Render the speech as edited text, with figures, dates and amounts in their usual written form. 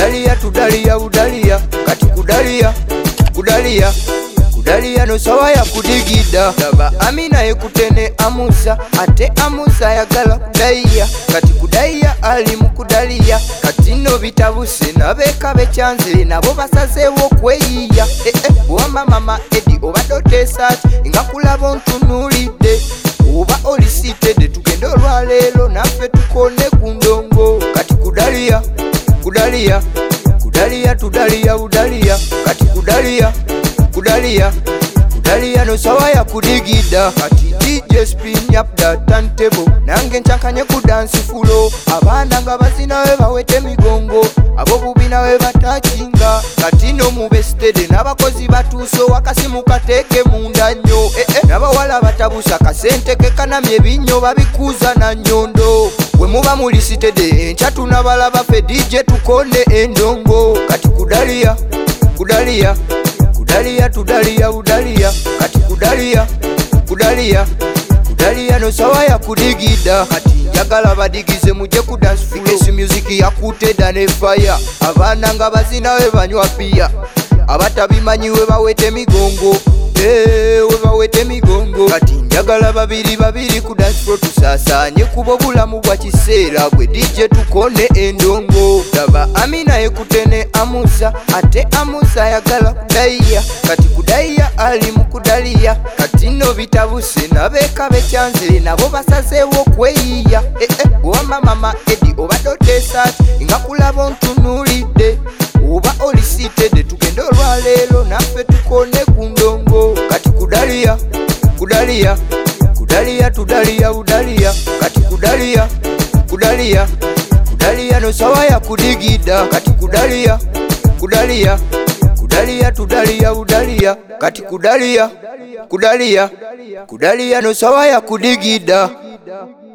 kudalia tudalia udalia kati kudalia kudalia no sawa ya kudigida daba Amina ekutene amusa ate amusa yagala kudaiya kati kudaiya ali mukudalia kati no bitabuse nabeka becyanzire nabo basazewo kweyiya bwama mama edi obadote sat ingakulabo ntunulide oba olisitede tugende olwaleero naffe tukone kundongo kati kudalia tudalia udalia kati kudalia no sawa ya kudigida kati DJ spin up that turntable nange nchankanye ku dance floor abanda nga bazina we bawete migongo abo bubina we batachinga kati no mubestede n'abakozi batuso wakasimu kateke munda nnyo n'abawala batabusa kasente ke kanamye binyo babikuza na nyondo we muba mulisitede enchatu n'abalaba fe DJ tukone endongo kati kudalia tudalia udalia kati kudalia no sawa ya kudigida kati njagala badigize muje ku dance floor music yakuteda ne fire abana nga bazina we banywa pia abatabimanyi we bawete migongo we bawete migongo kati njagala babiri ku dance floor tusasanye kubo bulamu bwa kiseera gwe DJ tukone endongo daba Amina ekutene amusa ate amusa yagala kudaiya kati kudaiya ali mukudalia kati no bitabuse nabeka becyanzire nabo basazewo kweyiya bwama mama edi obadote sat ingakulabo ntunulide oba olisitede tugende olwaleero naffe tukone kundongo kati kudalia tudalia udalia kati kudalia no sawa ya kudigida kati kudalia tudalia udalia kati kudalia no sawa ya kudigida